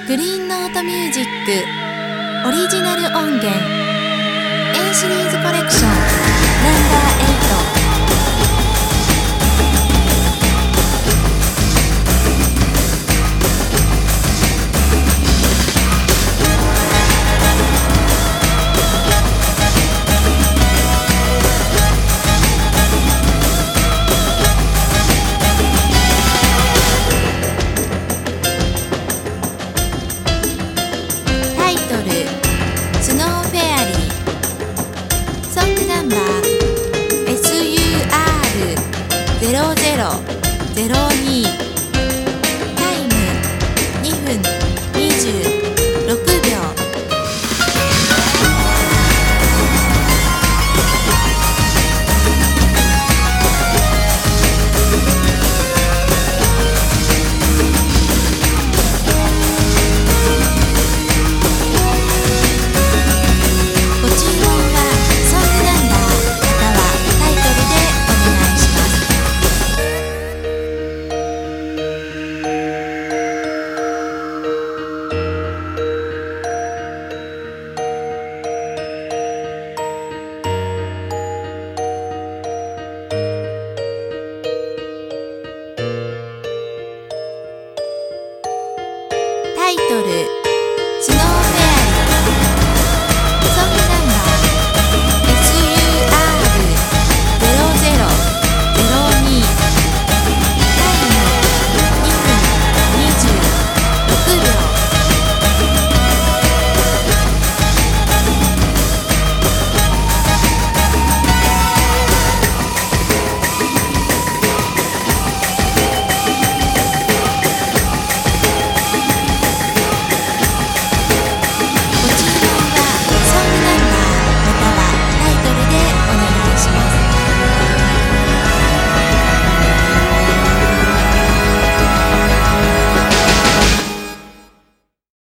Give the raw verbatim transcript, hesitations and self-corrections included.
グリーンノートミュージックオリジナル音源 A シリーズコレクションナンバーエイト。タイトルスノーフェアリー、ソングナンバー エスユーアールゼロゼロゼロに、タイムにふんにじゅうろくびょう。ご注文はソングナンバーまたはタイトルでお願いします。タイトルスノーフェア